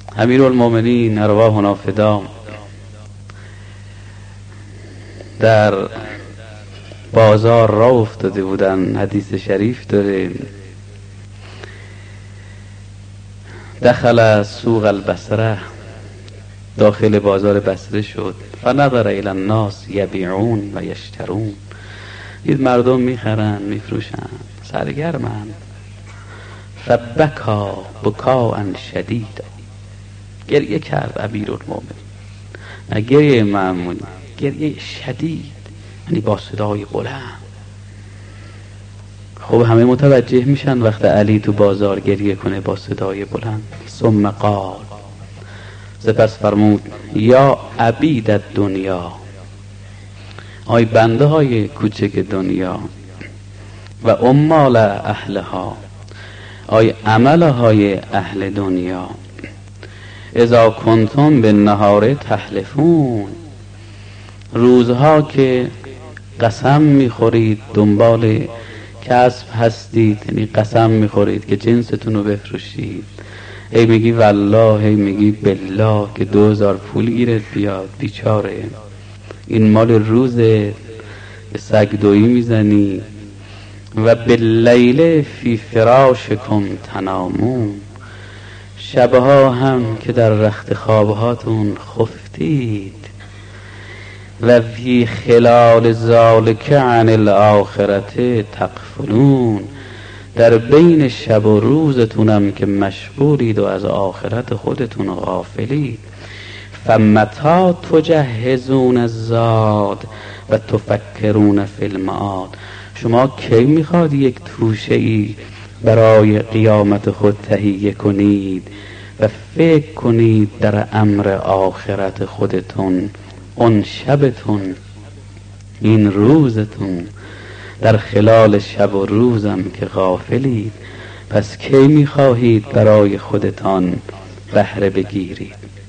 امیرالمومنین ارواحنا فدا در بازار راه افتاده بودن. حدیث شریف داره دخل سوق البصره، داخل بازار بصره شد. فنظر الی الناس یبیعون و یشترون، دید مردم میخرن میفروشن، سرگرمن. فبکا بکاء شدیدا، گریه کرد امیرالمومنین، نه گریه معمولی، گریه شدید، یعنی با صدای بلند. خب همه متوجه میشن وقت علی تو بازار گریه کنه با صدای بلند. ثم قال، سپس فرمود یا عبید الدنیا، آی بنده های کوچک دنیا، و عمال اهلها، آی عمله های اهل دنیا، اذا کنتم بالنهار تحلفون، روزها که قسم میخورید دنبال کسب هستید، یعنی قسم میخورید که جنستون رو بفروشید، هی میگی والله، هی میگی بالله که 2000 پول گیرت بیاد، بیچاره این مال روزه، به سگ دویی میزنی. و باللیل فی فراشکم تنامون، شبها هم که در رخت خوابهاتون خفتید. و فی خلال ذالک عن الاخرة تغفلون، در بین شب و روزتونم که مشغولید و از آخرت خودتون غافلید. فمتی تجهزون الزاد و تفکرون فی المعاد، شما کی میخواد یک توشه ای برای قیامت خود تهیه کنید و فکر کنید در امر آخرت خودتون؟ اون شبتون، این روزتون، در خلال شب و روزم که غافلید، پس کی میخواهید برای خودتان بهره بگیرید؟